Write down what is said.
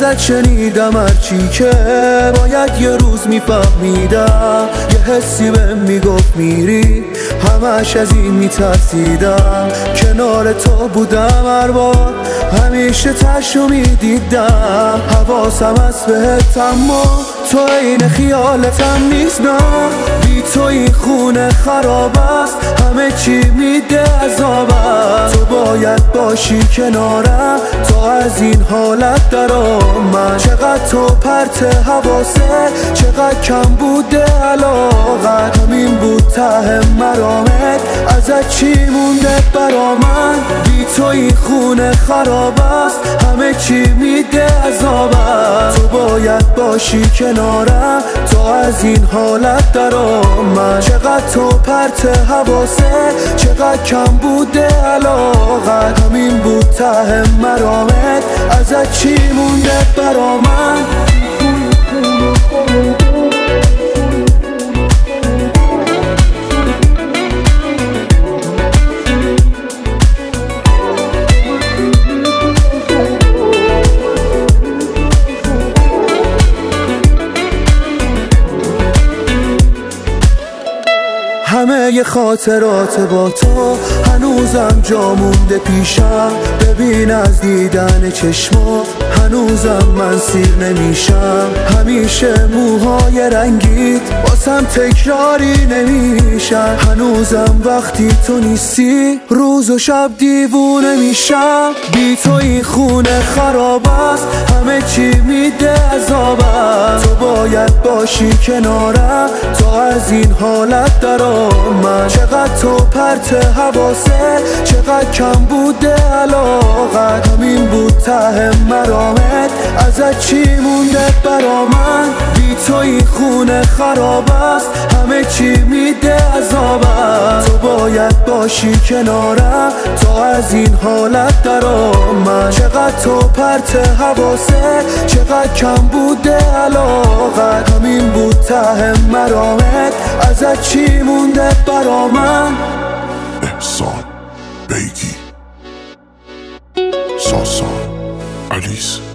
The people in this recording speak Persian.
ازت شنیدم هرچی که باید یه روز میفهمیدم، یه حسی بهم میگفت میری، همش از این میترسیدم. کنار تو بودم هر بار، همیشه تشو میدیدم. حواسم از بهت اما تو این خیالتم نیست. نه بی تو این خونه خراب است، همه چی میده عذاب است. تو باید باشی کنارم تا از این حالت درآمد. چقدر تو پرت حواست، چقدر کم بوده علاقت. همین بود ته مرامت، ازت چی مونده برا من؟ بی تو این خونه خراب است، همه چی میده عذاب است. تو باید باشی کنارم تا از این حالت درآمد. چقدر تو پرت حواست، چقدر کم بوده علاقت. همین بود ته مرامت، ازت چی مونده برا من؟ همه ی خاطرات با تو هنوزم جا مونده پیشم. ببین از دیدن چشما هنوزم من سیر نمیشم. همیشه موهای رنگیت واسم تکراری نمیشن. هنوزم وقتی تو نیستی روز و شب دیوونه میشم. بی تو این خونه خراب است، همه چی میده عذاب است. تو باید باشی کنارم تا از این حالت درآمد. چقدر تو پرت حواست، چقدر کم بوده علاقت. همین بود ته مرامت، ازت چی مونده برا من؟ بی تو این خونه خراب است، همه چی میده عذاب است. تو باید باشی کنارم تا از این حالت درآمد. چقدر تو پرت حواست، چقدر کم بوده علاقت. همین بود ته مرامت، ازت چی مونده برا من؟ احسان بیگی، ساسان، آلیس